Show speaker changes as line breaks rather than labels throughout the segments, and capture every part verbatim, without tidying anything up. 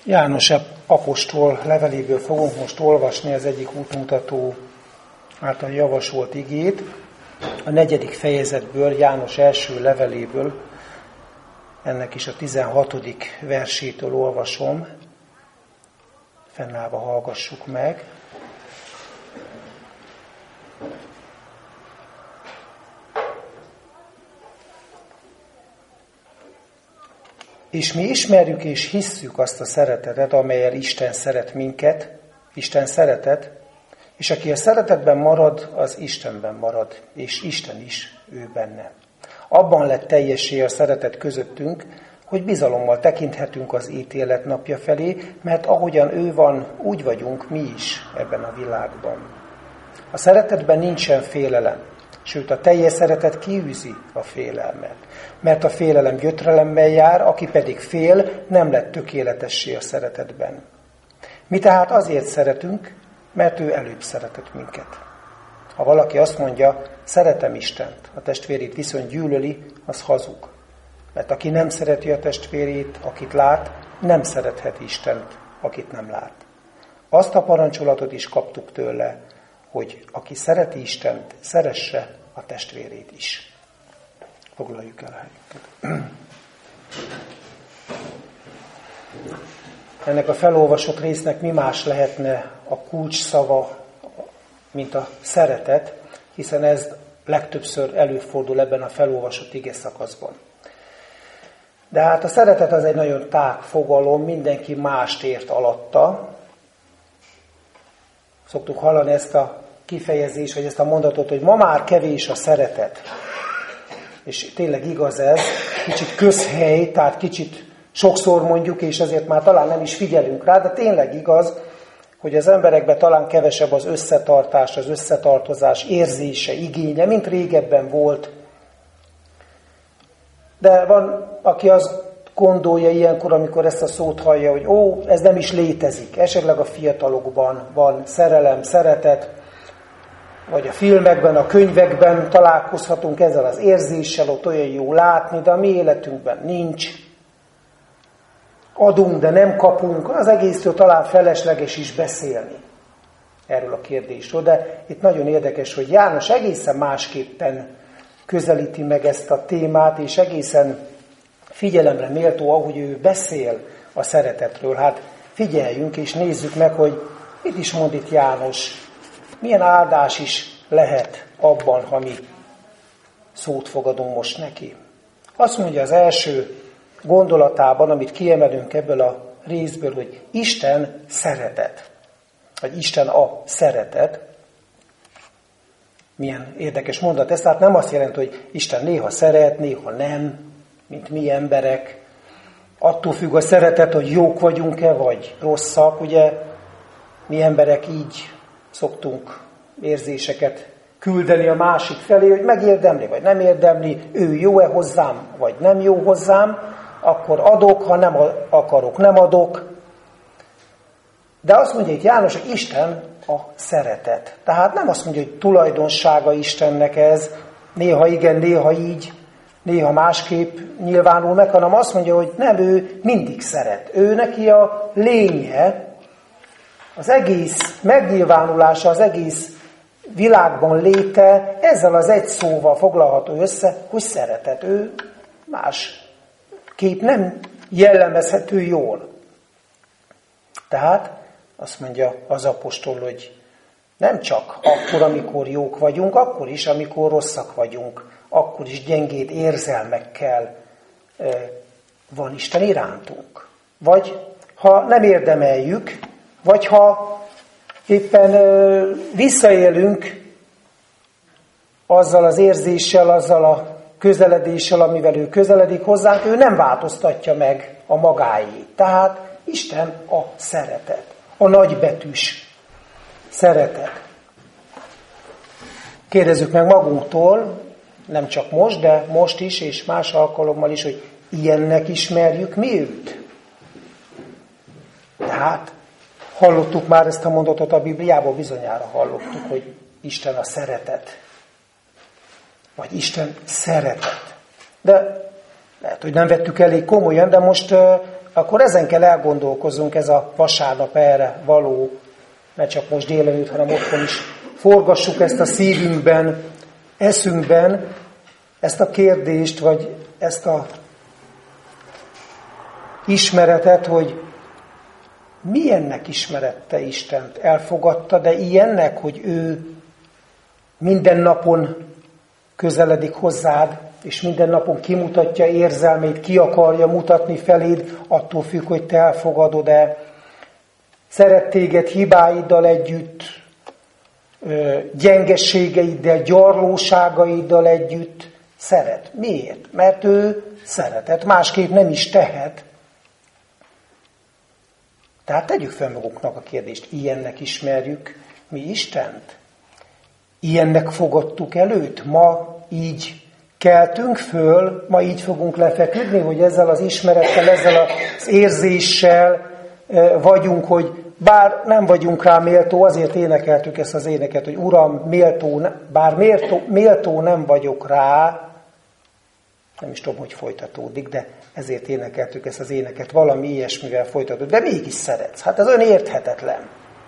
János apostol leveléből fogunk most olvasni az egyik útmutató által javasolt igét. A negyedik fejezetből, János első leveléből, ennek is a tizenhatodik versétől olvasom. Fennállva hallgassuk meg. És mi ismerjük és hisszük azt a szeretetet, amellyel Isten szeret minket, Isten szeretet, és aki a szeretetben marad, az Istenben marad, és Isten is ő benne. Abban lett teljessé a szeretet közöttünk, hogy bizalommal tekinthetünk az ítélet napja felé, mert ahogyan ő van, úgy vagyunk mi is ebben a világban. A szeretetben nincsen félelem, sőt a teljes szeretet kiűzi a félelmet. Mert a félelem gyötrelemmel jár, aki pedig fél, nem lett tökéletessé a szeretetben. Mi tehát azért szeretünk, mert ő előbb szeretett minket. Ha valaki azt mondja, szeretem Istent, a testvérét viszont gyűlöli, az hazug. Mert aki nem szereti a testvérét, akit lát, nem szerethet Istent, akit nem lát. Azt a parancsolatot is kaptuk tőle, hogy aki szereti Istent, szeresse a testvérét is. Foglaljuk el a helyünket. Ennek a felolvasott résznek mi más lehetne a kulcs szava, mint a szeretet, hiszen ez legtöbbször előfordul ebben a felolvasott ige szakaszban. De hát a szeretet az egy nagyon tág fogalom, mindenki mást ért alatta. Szoktuk hallani ezt a kifejezést, vagy ezt a mondatot, hogy ma már kevés a szeretet. És tényleg igaz ez, kicsit közhely, tehát kicsit sokszor mondjuk, és ezért már talán nem is figyelünk rá, de tényleg igaz, hogy az emberekben talán kevesebb az összetartás, az összetartozás érzése, igénye, mint régebben volt. De van, aki azt gondolja ilyenkor, amikor ezt a szót hallja, hogy ó, ez nem is létezik. Esetleg a fiatalokban van szerelem, szeretet, vagy a filmekben, a könyvekben találkozhatunk ezzel az érzéssel, ott olyan jó látni, de a mi életünkben nincs. Adunk, de nem kapunk, az egészről talán felesleges is beszélni erről a kérdésről. De itt nagyon érdekes, hogy János egészen másképpen közelíti meg ezt a témát, és egészen figyelemre méltó, ahogy ő beszél a szeretetről. Hát figyeljünk és nézzük meg, hogy mit is mond itt János. Milyen áldás is lehet abban, ha mi szót fogadunk most neki. Azt mondja az első gondolatában, amit kiemelünk ebből a részből, hogy Isten szeretet. Vagy Isten a szeretet. Milyen érdekes mondat ez. Tehát nem azt jelenti, hogy Isten néha szeret, néha nem, mint mi emberek. Attól függ a szeretet, hogy jók vagyunk-e, vagy rosszak. Ugye mi emberek így szoktunk érzéseket küldeni a másik felé, hogy megérdemli, vagy nem érdemli, ő jó-e hozzám, vagy nem jó hozzám, akkor adok, ha nem akarok, nem adok. De azt mondja itt János, hogy Isten a szeretet. Tehát nem azt mondja, hogy tulajdonsága Istennek ez, néha igen, néha így, néha másképp nyilvánul meg, hanem azt mondja, hogy nem, ő mindig szeret. Ő neki a lénye, az egész megnyilvánulása, az egész világban léte ezzel az egy szóval foglalható össze, hogy szeretet. Ő másképp nem jellemezhető jól. Tehát azt mondja az apostol, hogy nem csak akkor, amikor jók vagyunk, akkor is, amikor rosszak vagyunk, akkor is gyengéd érzelmekkel van Isten irántunk. Vagy ha nem érdemeljük, vagy ha éppen ö, visszaélünk azzal az érzéssel, azzal a közeledéssel, amivel ő közeledik hozzánk, ő nem változtatja meg a magáét. Tehát Isten a szeretet, a nagybetűs szeretet. Kérdezzük meg magunktól, nem csak most, de most is, és más alkalommal is, hogy ilyennek ismerjük mi őt. Tehát hallottuk már ezt a mondatot a Bibliából, bizonyára hallottuk, hogy Isten a szeretet. Vagy Isten szeretet. De Lehet, hogy nem vettük elég komolyan, de most uh, akkor ezen kell elgondolkozzunk, ez a vasárnap erre való, ne csak most délelőtt, hanem otthon is forgassuk ezt a szívünkben, eszünkben, ezt a kérdést, vagy ezt a ismeretet, hogy milyennek ismerette Istent? Elfogadta, de ilyennek, hogy ő minden napon közeledik hozzád, és minden napon kimutatja érzelmét, ki akarja mutatni feléd, attól függ, hogy te elfogadod-e. Szeret téged hibáiddal együtt, gyengességeiddel, gyarlóságaiddal együtt. Szeret. Miért? Mert ő szeretet. Másképp nem is tehet. Tehát tegyük fel magunknak a kérdést, ilyennek ismerjük mi Istent? Ilyennek fogadtuk előtt? Ma így keltünk föl, ma így fogunk lefeküdni, hogy ezzel az ismerettel, ezzel az érzéssel vagyunk, hogy bár nem vagyunk rá méltó, azért énekeltük ezt az éneket, hogy Uram, méltó, bár méltó, méltó nem vagyok rá, nem is tudom, hogy folytatódik, de ezért énekeltük ezt az éneket, valami ilyesmivel folytatódik, de mégis szeretsz. Hát ez olyan érthetetlen.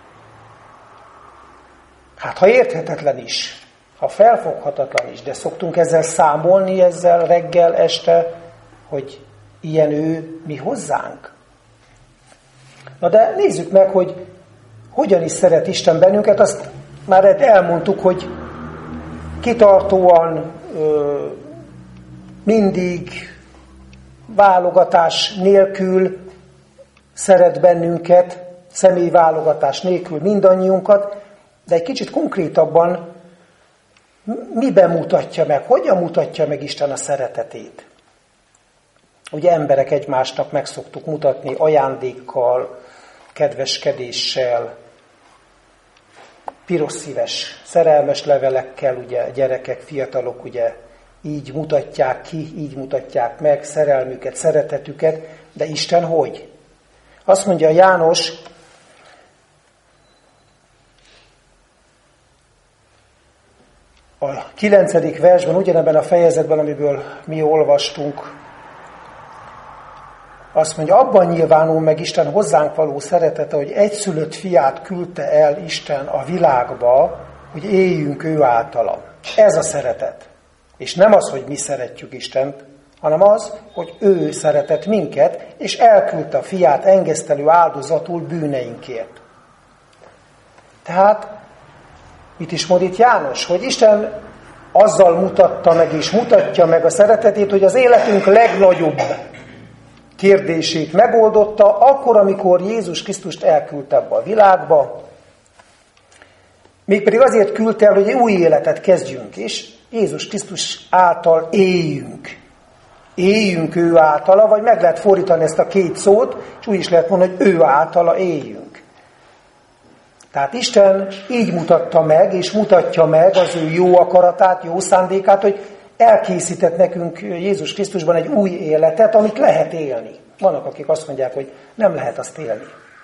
Hát ha érthetetlen is, ha felfoghatatlan is, de szoktunk ezzel számolni, ezzel reggel, este, hogy ilyen ő mi hozzánk. Na de nézzük meg, hogy hogyan is szeret Isten bennünket, azt már elmondtuk, hogy kitartóan, mindig válogatás nélkül szeret bennünket, személyválogatás nélkül mindannyiunkat, de egy kicsit konkrétabban miben mutatja meg, hogyan mutatja meg Isten a szeretetét? Ugye emberek egymásnak meg szoktuk mutatni ajándékkal, kedveskedéssel, piros szíves, szerelmes levelekkel, ugye gyerekek, fiatalok ugye így mutatják ki, így mutatják meg szerelmüket, szeretetüket, de Isten hogy? Azt mondja János, a kilencedik versben, ugyanebben a fejezetben, amiből mi olvastunk, azt mondja, abban nyilvánul meg Isten hozzánk való szeretete, hogy egyszülött fiát küldte el Isten a világba, hogy éljünk ő általa. Ez a szeretet. És nem az, hogy mi szeretjük Istent, hanem az, hogy ő szeretett minket, és elküldte a fiát engesztelő áldozatul bűneinkért. Tehát, mit is mond itt János? Hogy Isten azzal mutatta meg, és mutatja meg a szeretetét, hogy az életünk legnagyobb kérdését megoldotta, akkor, amikor Jézus Krisztust elküldte ebbe a világba, mégpedig azért küldte el, hogy egy új életet kezdjünk, és Jézus Krisztus által éljünk. Éljünk ő általa, vagy meg lehet fordítani ezt a két szót, és úgy is lehet mondani, hogy ő általa éljünk. Tehát Isten így mutatta meg, és mutatja meg az ő jó akaratát, jó szándékát, hogy elkészített nekünk Jézus Krisztusban egy új életet, amit lehet élni. Vannak, akik azt mondják, hogy nem lehet azt élni.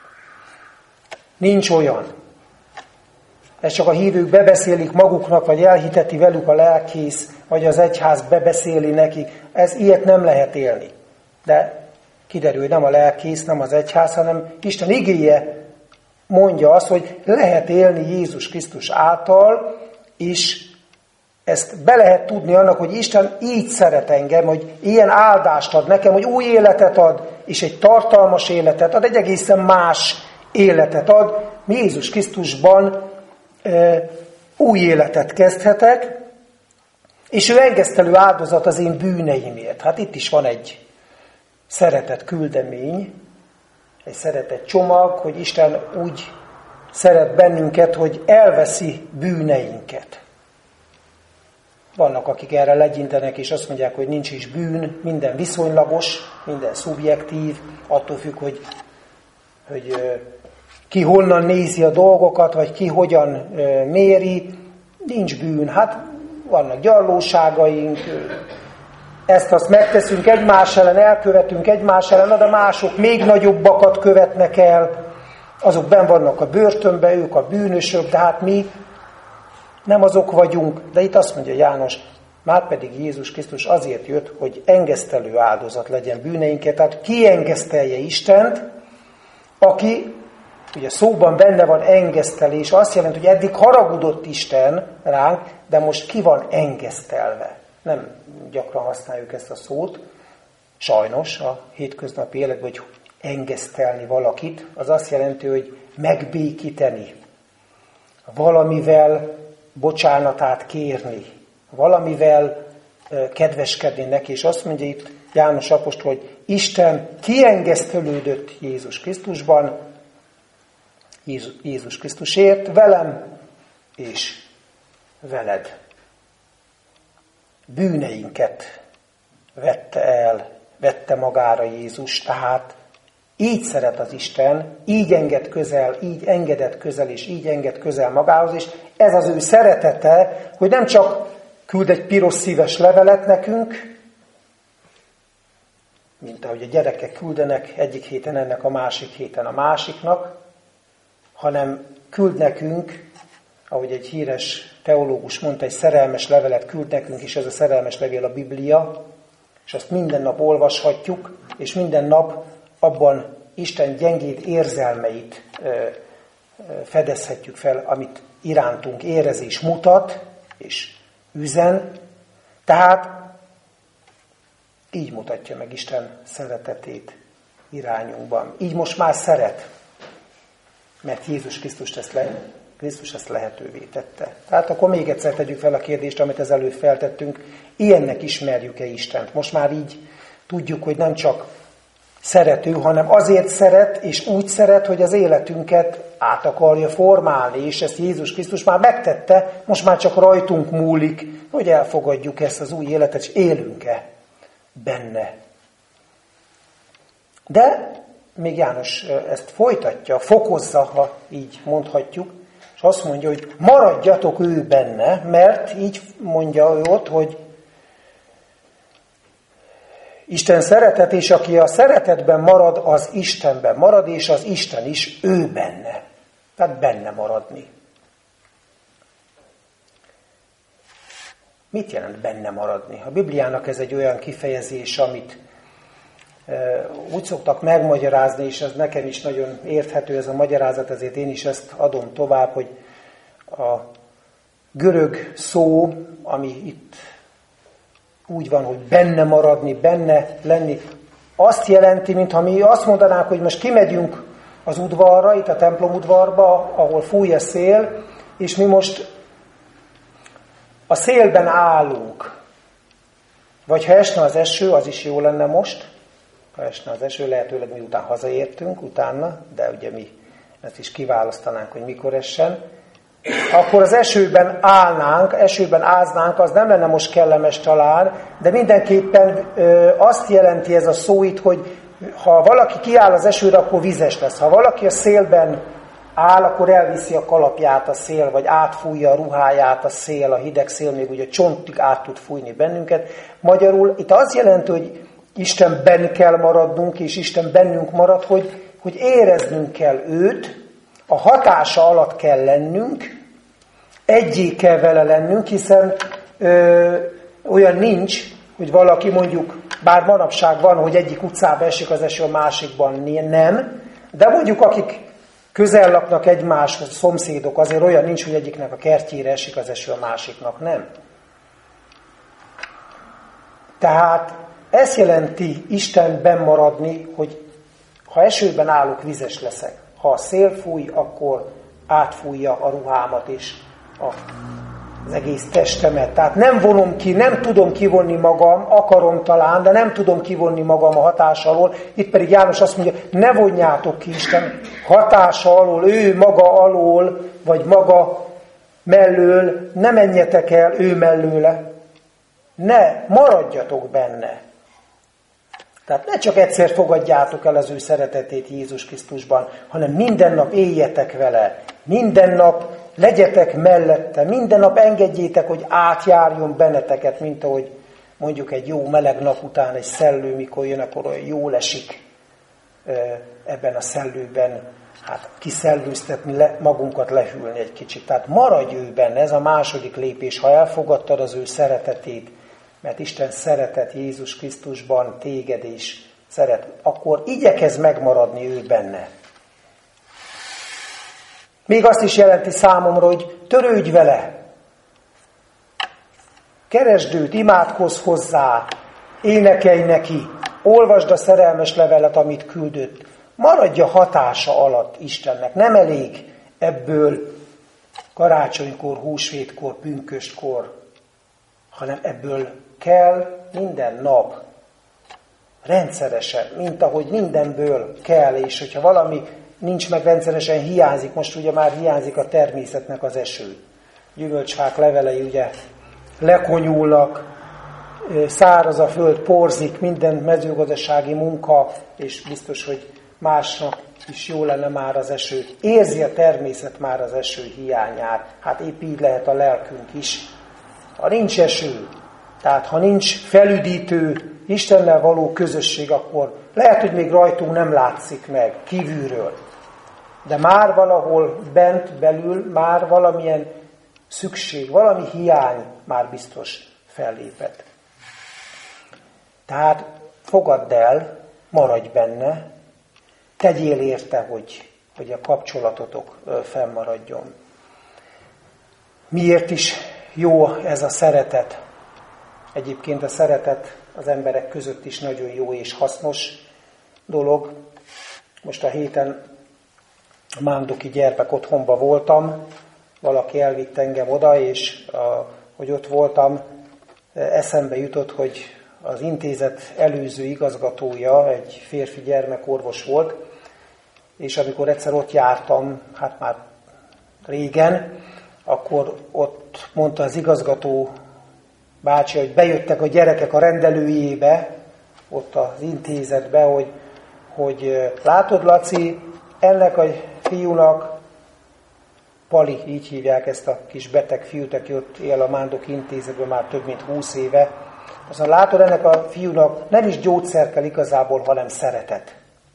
Nincs olyan. Ez csak a hívők bebeszélik maguknak, vagy elhiteti velük a lelkész, vagy az egyház bebeszéli nekik. Ez ilyet nem lehet élni. De kiderül, hogy nem a lelkész, nem az egyház, hanem Isten igéje mondja azt, hogy lehet élni Jézus Krisztus által, és ezt be lehet tudni annak, hogy Isten így szeret engem, hogy ilyen áldást ad nekem, hogy új életet ad, és egy tartalmas életet ad, egy egészen más életet ad. Mi Jézus Krisztusban e, új életet kezdhetek, és ő engesztelő áldozat az én bűneimért. Hát itt is van egy szeretet küldemény, egy szeretet csomag, hogy Isten úgy szeret bennünket, hogy elveszi bűneinket. Vannak, akik erre legyintenek, és azt mondják, hogy nincs is bűn, minden viszonylagos, minden szubjektív, attól függ, hogy, hogy ki honnan nézi a dolgokat, vagy ki hogyan méri. Nincs bűn. Hát vannak gyarlóságaink, ezt-azt megteszünk egymás ellen, elkövetünk egymás ellen, de mások még nagyobbakat követnek el, azok benn vannak a börtönben, ők a bűnösök, de hát mi nem azok vagyunk, de itt azt mondja János, Márpedig Jézus Krisztus azért jött, hogy engesztelő áldozat legyen bűneinket, tehát kiengesztelje Istent, aki, ugye szóban benne van engesztelés, azt jelenti, hogy eddig haragudott Isten ránk, de most ki van engesztelve. Nem gyakran használjuk ezt a szót, sajnos a hétköznapi életben, hogy engesztelni valakit, az azt jelenti, hogy megbékíteni, valamivel bocsánatát kérni, valamivel kedveskedni neki, és azt mondja itt János apostol, hogy Isten kiengesztelődött Jézus Krisztusban, Jézus, Jézus Krisztusért, velem és veled. Bűneinket vette el, vette magára Jézus, tehát így szeret az Isten, így enged közel, így engedett közel, és így enged közel magához, és ez az ő szeretete, hogy nem csak küld egy piros szíves levelet nekünk, mint ahogy a gyerekek küldenek egyik héten ennek, a másik héten a másiknak, hanem küld nekünk, ahogy egy híres teológus mondta, egy szerelmes levelet küld nekünk, és ez a szerelmes levél a Biblia, és azt minden nap olvashatjuk, és minden nap abban Isten gyengéd érzelmeit fedezhetjük fel, amit irántunk érez és mutat, és üzen. Tehát így mutatja meg Isten szeretetét irányunkban. Így most már szeret, mert Jézus Krisztus ezt, le, Krisztus ezt lehetővé tette. Tehát akkor még egyszer tegyük fel a kérdést, amit ezelőtt feltettünk, ilyennek ismerjük-e Istent? Most már így tudjuk, hogy nem csak szerető, hanem azért szeret, és úgy szeret, hogy az életünket át akarja formálni, és ezt Jézus Krisztus már megtette, most már csak rajtunk múlik, hogy elfogadjuk ezt az új életet, és élünk-e benne. De még János ezt folytatja, fokozza, ha így mondhatjuk, és azt mondja, hogy maradjatok ő benne, mert így mondja ő ott, hogy Isten szeretet, és aki a szeretetben marad, az Istenben marad, és az Isten is ő benne. Tehát benne maradni. Mit jelent benne maradni? A Bibliának ez egy olyan kifejezés, amit e, úgy szoktak megmagyarázni, és ez nekem is nagyon érthető ez a magyarázat, ezért én is ezt adom tovább, hogy a görög szó, ami itt úgy van, hogy benne maradni, benne lenni, azt jelenti, mintha mi azt mondanánk, hogy most kimegyünk az udvarra, itt a templom udvarba, ahol fúj a szél, és mi most a szélben állunk. Vagy ha esne az eső, az is jó lenne most. Ha esne az eső, lehetőleg miután hazaértünk, utána, de ugye mi ezt is kiválasztanánk, hogy mikor essen. Akkor az esőben állnánk, esőben áznánk, az nem lenne most kellemes talán, de mindenképpen ö, azt jelenti ez a szó itt, hogy ha valaki kiáll az esőre, akkor vizes lesz. Ha valaki a szélben áll, akkor elviszi a kalapját a szél, vagy átfújja a ruháját a szél, a hideg szél még ugye csontig át tud fújni bennünket. Magyarul itt az jelenti, hogy Istenben kell maradnunk, és Isten bennünk marad, hogy, hogy éreznünk kell őt, a hatása alatt kell lennünk, egyé kell vele lennünk, hiszen ö, olyan nincs, hogy valaki mondjuk, bár manapság van, hogy egyik utcába esik az eső, a másikban nem, de mondjuk akik közel laknak egymáshoz, szomszédok, azért olyan nincs, hogy egyiknek a kertjére esik az eső, a másiknak nem. Tehát ez jelenti Istenben maradni, hogy ha esőben állok, vizes leszek. Ha a szél fúj, akkor átfújja a ruhámat és a, az egész testemet. Tehát nem vonom ki, nem tudom kivonni magam, akarom talán, de nem tudom kivonni magam a hatása alól. Itt pedig János azt mondja, ne vonjátok ki Isten hatása alól, ő maga alól, vagy maga mellől, ne menjetek el ő mellőle. Ne, maradjatok benne. Tehát ne csak egyszer fogadjátok el az ő szeretetét Jézus Krisztusban, hanem minden nap éljetek vele, minden nap legyetek mellette, minden nap engedjétek, hogy átjárjon benneteket, mint ahogy mondjuk egy jó meleg nap után egy szellő, mikor jön, akkor olyan jól esik ebben a szellőben hát kiszellőztetni, le, magunkat lehűlni egy kicsit. Tehát maradj ő benne, ez a második lépés, ha elfogadtad az ő szeretetét, mert Isten szeretet Jézus Krisztusban téged is szeret, akkor igyekezz megmaradni ő benne. Még azt is jelenti számomra, hogy törődj vele. Keresd őt, imádkozz hozzá, énekelj neki, olvasd a szerelmes levelet, amit küldött. Maradj a hatása alatt Istennek. Nem elég ebből karácsonykor, húsvétkor, pünköstkor, hanem ebből kell minden nap, rendszeresen, mint ahogy mindenből kell, és hogyha valami nincs meg rendszeresen, hiányzik, most ugye már hiányzik a természetnek az eső. Gyümölcsfák levelei ugye lekonyulnak, száraz a föld, porzik, minden mezőgazdasági munka, és biztos, hogy másnak is jó lenne már az eső. Érzi a természet már az eső hiányát. Hát épp így lehet a lelkünk is. Ha nincs eső, tehát ha nincs felüdítő, Istennel való közösség, akkor lehet, hogy még rajtunk nem látszik meg kívülről. De már valahol bent, belül már valamilyen szükség, valami hiány már biztos fellépett. Tehát fogadd el, maradj benne, tegyél érte, hogy, hogy a kapcsolatotok fennmaradjon. Miért is jó ez a szeretet? Egyébként a szeretet az emberek között is nagyon jó és hasznos dolog. Most a héten a Mándoki gyermek otthonba voltam, valaki elvitt engem oda, és a, hogy ott voltam, eszembe jutott, hogy az intézet előző igazgatója egy férfi gyermekorvos volt, és amikor egyszer ott jártam, hát már régen, akkor ott mondta az igazgató bácsi, hogy bejöttek a gyerekek a rendelőjébe, ott az intézetbe, hogy, hogy látod, Laci, ennek a fiúnak, Pali, így hívják ezt a kis beteg fiút, aki ott él a Mándoki intézetben már több mint húsz éve, aztán látod, ennek a fiúnak nem is gyógyszer kell igazából, hanem szeretet.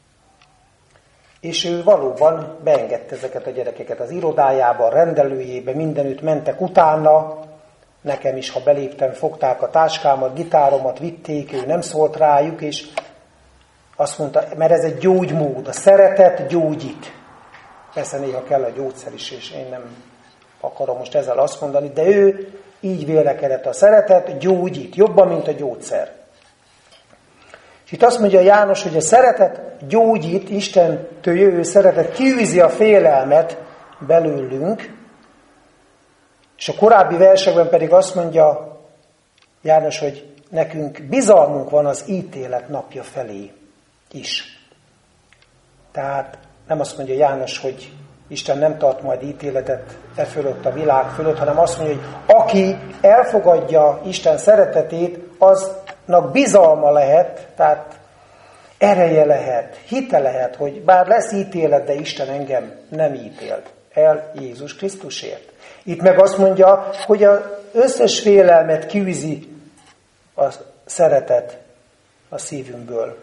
És ő valóban beengedte ezeket a gyerekeket az irodájába, a rendelőjébe, mindenütt mentek utána. Nekem is, ha beléptem, fogták a táskámat, gitáromat, vitték, ő nem szólt rájuk, és azt mondta, mert ez egy gyógymód, a szeretet gyógyít. Persze néha kell a gyógyszer is, és én nem akarom most ezzel azt mondani, de ő így vélekedett, a szeretet gyógyít, jobban, mint a gyógyszer. És itt azt mondja János, hogy a szeretet gyógyít, Istentől jövő szeretet kiűzi a félelmet belőlünk, és a korábbi versekben pedig azt mondja János, hogy nekünk bizalmunk van az ítélet napja felé is. Tehát nem azt mondja János, hogy Isten nem tart majd ítéletet e fölött, a világ fölött, hanem azt mondja, hogy aki elfogadja Isten szeretetét, aznak bizalma lehet, tehát ereje lehet, hite lehet, hogy bár lesz ítélet, de Isten engem nem ítélt el Jézus Krisztusért. Itt meg azt mondja, hogy az összes félelmet kiűzi a szeretet a szívünkből.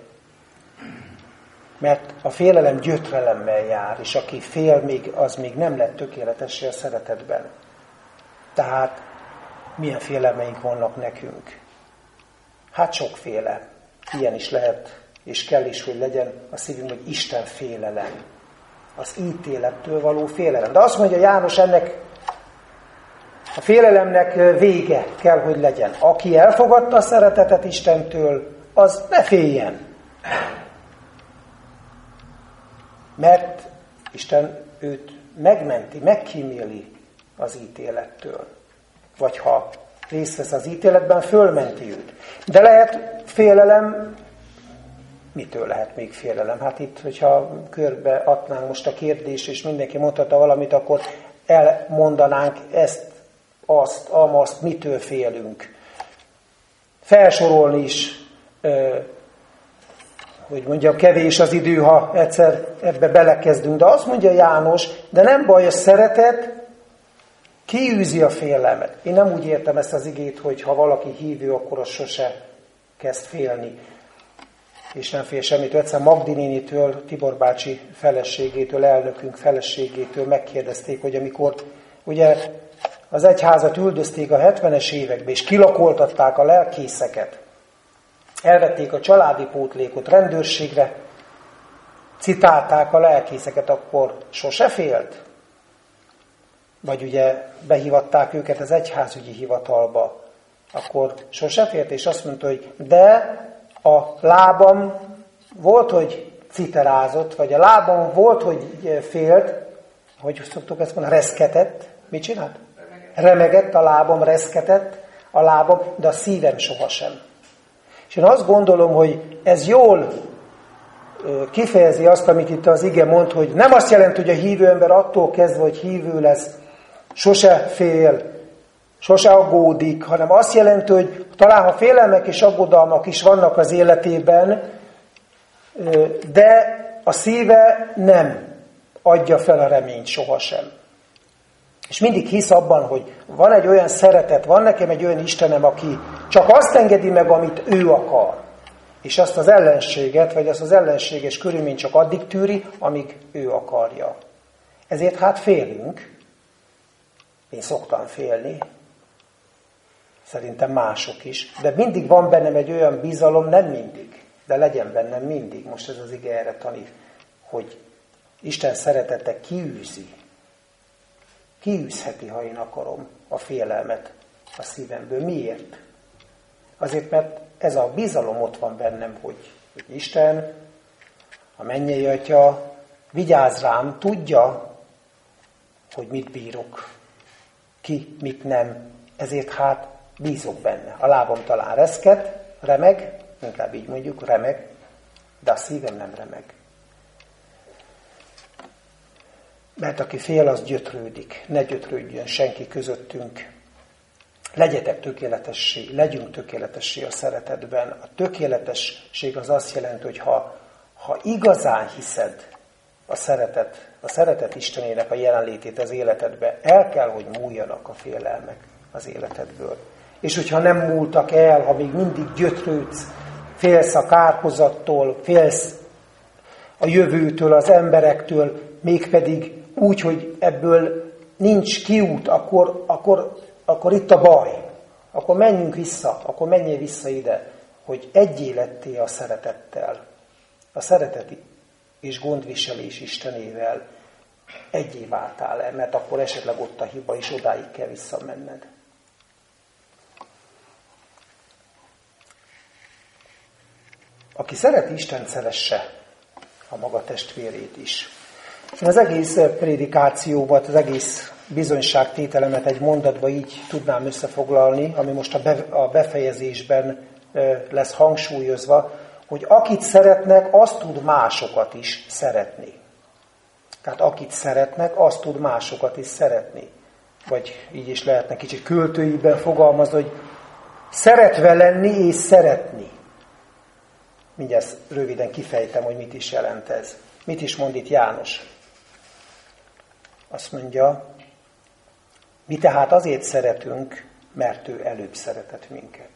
Mert a félelem gyötrelemmel jár, és aki fél, még, az még nem lett tökéletessé a szeretetben. Tehát milyen félelmeink vannak nekünk? Hát sokféle. Ilyen is lehet, és kell is, hogy legyen a szívünk, hogy Isten félelem. Az ítélettől való félelem. De azt mondja János, ennek a félelemnek vége kell, hogy legyen. Aki elfogadta a szeretetet Istentől, az ne féljen. Mert Isten őt megmenti, megkíméli az ítélettől. Vagy ha részt vesz az ítéletben, fölmenti őt. De lehet félelem, mitől lehet még félelem? Hát itt, hogyha körbe adnánk most a kérdést, és mindenki mondhatta valamit, akkor elmondanánk ezt, azt, amazt, mitől félünk. Felsorolni is, hogy mondjam, kevés az idő, ha egyszer ebbe belekezdünk. De azt mondja János, de nem baj, a szeretet kiűzi a félelmet. Én nem úgy értem ezt az igét, hogy ha valaki hívő, akkor az sose kezd félni. és nem fél semmitől. Egyszer Magdi nénitől, Tibor bácsi feleségétől, elnökünk feleségétől megkérdezték, hogy amikor ugye az egyházat üldözték a hetvenes években, és kilakoltatták a lelkészeket, elvették a családi pótlékot, rendőrségre citálták a lelkészeket, akkor sose félt? Vagy ugye behívatták őket az egyházügyi hivatalba, akkor sose félt, és azt mondta, hogy de a lábam volt, hogy citerázott, vagy a lábam volt, hogy félt, hogy szoktuk ezt mondani, reszketett. Mit csinált? Remegett a lábam, reszketett a lábam, de a szívem sohasem. És én azt gondolom, hogy ez jól kifejezi azt, amit itt az ige mond, hogy nem azt jelenti, hogy a hívő ember attól kezdve, hogy hívő lesz, sose fél, sose aggódik, hanem azt jelenti, hogy talán ha félelmek és aggodalmak is vannak az életében, de a szíve nem adja fel a reményt sohasem. És mindig hisz abban, hogy van egy olyan szeretet, van nekem egy olyan Istenem, aki csak azt engedi meg, amit ő akar. És azt az ellenséget, vagy azt az ellenséges körülményt csak addig tűri, amíg ő akarja. Ezért hát félünk. Én szoktam félni. Szerintem mások is. De mindig van bennem egy olyan bizalom, nem mindig, de legyen bennem mindig. Most ez az ige erre tanít, hogy Isten szeretete kiűzi. Kiűzheti, ha én akarom, a félelmet a szívemből. Miért? Azért, mert ez a bizalom ott van bennem, hogy, hogy Isten, a mennyei Atya vigyáz rám, tudja, hogy mit bírok, ki, mit nem. Ezért hát bízok benne. A lábam talán reszket, remeg, inkább így mondjuk, remeg, de a szívem nem remeg. Mert aki fél, az gyötrődik. Ne gyötrődjön senki közöttünk. Legyetek tökéletessé, legyünk tökéletessé a szeretetben. A tökéletesség az azt jelenti, hogy ha, ha igazán hiszed a szeretet, a szeretet Istenének a jelenlétét az életedbe, el kell, hogy múljanak a félelmek az életedből. És hogyha nem múltak el, ha még mindig gyötrődsz, félsz a kárhozattól, félsz a jövőtől, az emberektől, mégpedig úgy, hogy ebből nincs kiút, akkor, akkor, akkor itt a baj. Akkor menjünk vissza, akkor menjél vissza ide, hogy egyé lettél a szeretettel. A szeretet és gondviselés Istenével egyé váltál el, mert akkor esetleg ott a hiba, és odáig kell visszamenned. Aki szereti Istent, szeresse a maga testvérét is. És az egész prédikációban, az egész bizonyságtételemet egy mondatba így tudnám összefoglalni, ami most a befejezésben lesz hangsúlyozva, hogy akit szeretnek, azt tud másokat is szeretni. Tehát akit szeretnek, azt tud másokat is szeretni. Vagy így is lehetne kicsit költőiben fogalmazni, hogy szeretve lenni és szeretni. Mindjárt röviden kifejtem, hogy mit is jelent ez. Mit is mond itt János? Azt mondja, mi tehát azért szeretünk, mert ő előbb szeretett minket.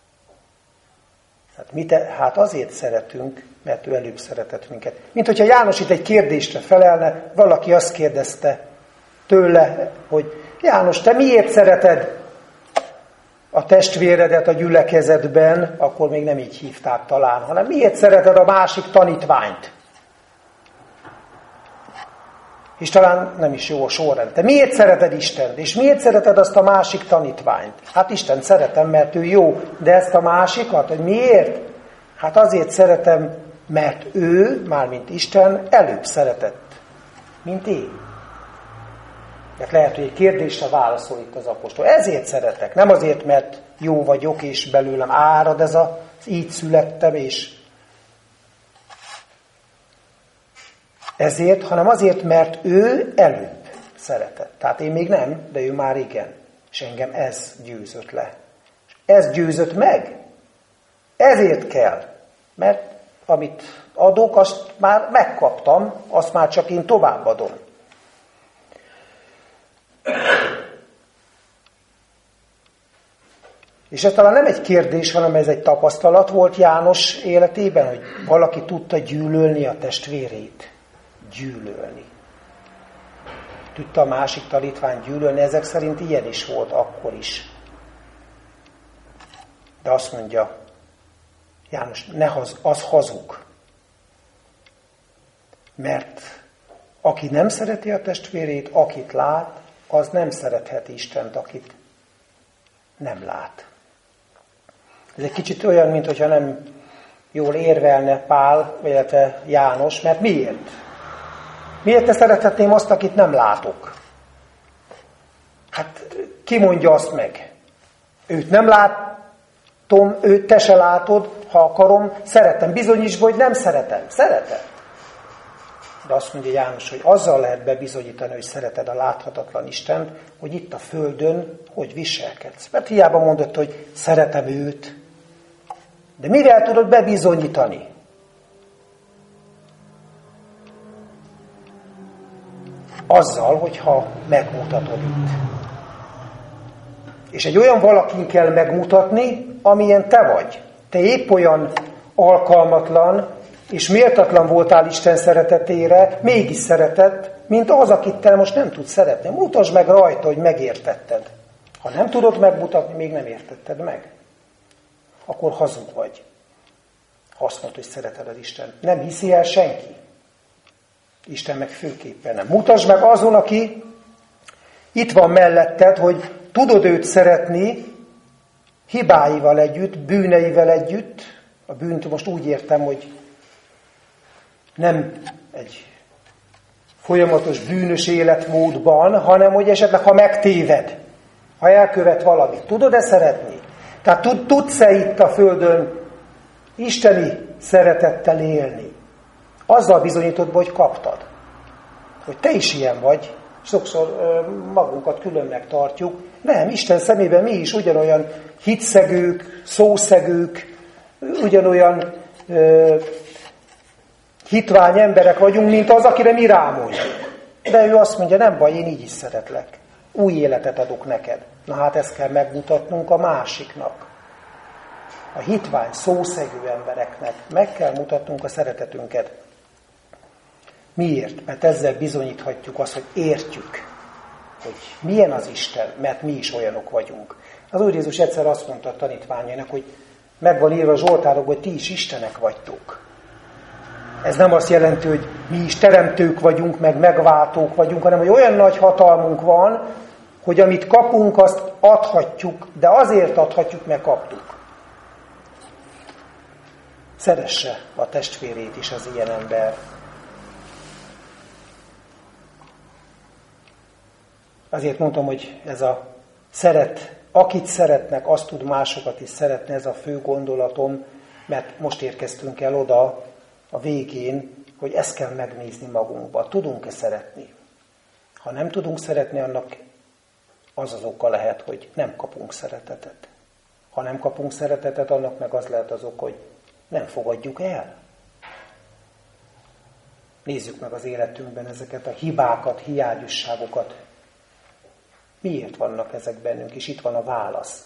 Tehát mi tehát azért szeretünk, mert ő előbb szeretett minket. Mint hogyha János itt egy kérdésre felelne, valaki azt kérdezte tőle, hogy János, te miért szereted a testvéredet a gyülekezetben, akkor még nem így hívták talán, hanem miért szereted a másik tanítványt? És talán nem is jó a sorrend. Te miért szereted Istent? És miért szereted azt a másik tanítványt? Hát Isten szeretem, mert ő jó. De ezt a másikat, hogy miért? Hát azért szeretem, mert ő, mármint Isten, előbb szeretett, mint én. Tehát lehet, hogy egy kérdésre válaszol itt az apostol. Ezért szeretek. Nem azért, mert jó vagyok, és belőlem árad ez az így születtem, és ezért, hanem azért, mert ő előbb szeretett. Tehát én még nem, de ő már igen. És engem ez győzött le. Ez győzött meg. Ezért kell. Mert amit adok, azt már megkaptam, azt már csak én továbbadom. És ez talán nem egy kérdés, hanem ez egy tapasztalat volt János életében, hogy valaki tudta gyűlölni a testvérét. Gyűlölni. Tudta a másik tanítvány gyűlölni, ezek szerint ilyen is volt akkor is. De azt mondja János, ne haz, az hazug. Mert aki nem szereti a testvérét, akit lát, az nem szeretheti Istent, akit nem lát. Ez egy kicsit olyan, mintha nem jól érvelne Pál, illetve János, mert miért? Miért te szerethetném azt, akit nem látok? Hát ki mondja azt meg? Őt nem látom, őt te se látod, ha akarom, szeretem. Bizonyítsd, hogy nem szeretem. Szeretem. De azt mondja János, hogy azzal lehet bebizonyítani, hogy szereted a láthatatlan Istent, hogy itt a földön hogy viselkedsz. Mert hiába mondod, hogy szeretem őt. De mivel tudod bebizonyítani? Azzal, hogyha megmutatod itt. És egy olyan valakin kell megmutatni, amilyen te vagy. Te épp olyan alkalmatlan és méltatlan voltál Isten szeretetére, mégis szeretett, mint az, akit te most nem tudsz szeretni. Mutasd meg rajta, hogy megértetted. Ha nem tudod megmutatni, még nem értetted meg. Akkor hazug vagy. Ha azt mondod, hogy szereted az Isten. Nem hiszi el senki. Isten meg főképpen nem. Mutasd meg azon, aki itt van melletted, hogy tudod őt szeretni, hibáival együtt, bűneivel együtt. A bűnt most úgy értem, hogy nem egy folyamatos bűnös életmódban, hanem hogy esetleg, ha megtéved, ha elkövet valamit, tudod-e szeretni? Tehát tud, tudsz-e itt a földön isteni szeretettel élni? Azzal bizonyítod, hogy kaptad. Hogy te is ilyen vagy, sokszor ö, magunkat különnek tartjuk. Nem, Isten szemében mi is ugyanolyan hitszegők, szószegők, ugyanolyan ö, hitvány emberek vagyunk, mint az, akire mi rámondjuk. De ő azt mondja, nem baj, én így is szeretlek. Új életet adok neked. Na hát ezt kell megmutatnunk a másiknak. A hitvány, szószegő embereknek meg kell mutatnunk a szeretetünket. Miért? Mert ezzel bizonyíthatjuk azt, hogy értjük, hogy milyen az Isten, mert mi is olyanok vagyunk. Az Úr Jézus egyszer azt mondta a tanítványainak, hogy meg van írva a Zsoltárokban, hogy ti is Istenek vagytok. Ez nem azt jelenti, hogy mi is teremtők vagyunk, meg megváltók vagyunk, hanem hogy olyan nagy hatalmunk van, hogy amit kapunk, azt adhatjuk, de azért adhatjuk, mert kaptuk. Szeresse a testvérét is az ilyen ember. Azért mondtam, hogy ez a szeret, akit szeretnek, azt tud másokat is szeretni, ez a fő gondolatom, mert most érkeztünk el oda a végén, hogy ezt kell megnézni magunkba. Tudunk-e szeretni? Ha nem tudunk szeretni, annak az az oka lehet, hogy nem kapunk szeretetet. Ha nem kapunk szeretetet, annak meg az lehet az oka, hogy nem fogadjuk el. Nézzük meg az életünkben ezeket a hibákat, hiányosságokat. Miért vannak ezek bennünk? És itt van a válasz.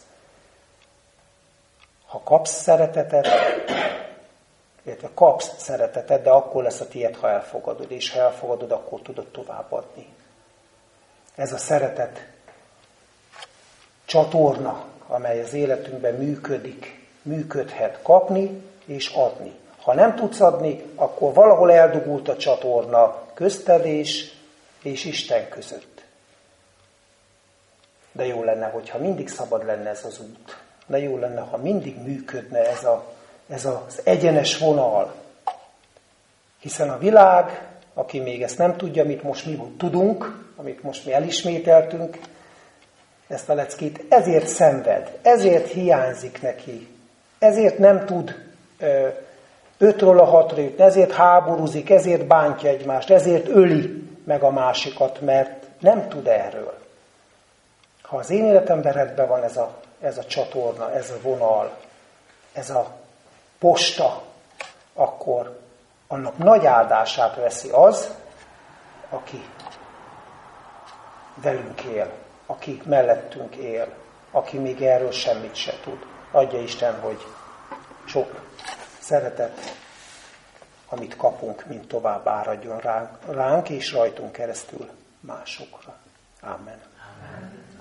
Ha kapsz szeretetet, illetve kapsz szeretetet, de akkor lesz a tiéd, ha elfogadod. És ha elfogadod, akkor tudod továbbadni. Ez a szeretet csatorna, amely az életünkben működik, működhet kapni és adni. Ha nem tudsz adni, akkor valahol eldugult a csatorna közted és, és Isten között. De jó lenne, hogyha mindig szabad lenne ez az út. De jó lenne, ha mindig működne ez, a, ez az egyenes vonal. Hiszen a világ, aki még ezt nem tudja, amit most mi tudunk, amit most mi elismételtünk, ezt a leckét, ezért szenved, ezért hiányzik neki, ezért nem tud ö, ötről a hatra jutni, ezért háborúzik, ezért bántja egymást, ezért öli meg a másikat, mert nem tud erről. Ha az én életemben rendben van ez a, ez a csatorna, ez a vonal, ez a posta, akkor annak nagy áldását veszi az, aki velünk él, aki mellettünk él. aki még erről semmit se tud. Adja Isten, hogy sok szeretet, amit kapunk, mint tovább áradjon ránk, ránk és rajtunk keresztül másokra. Amen. Amen.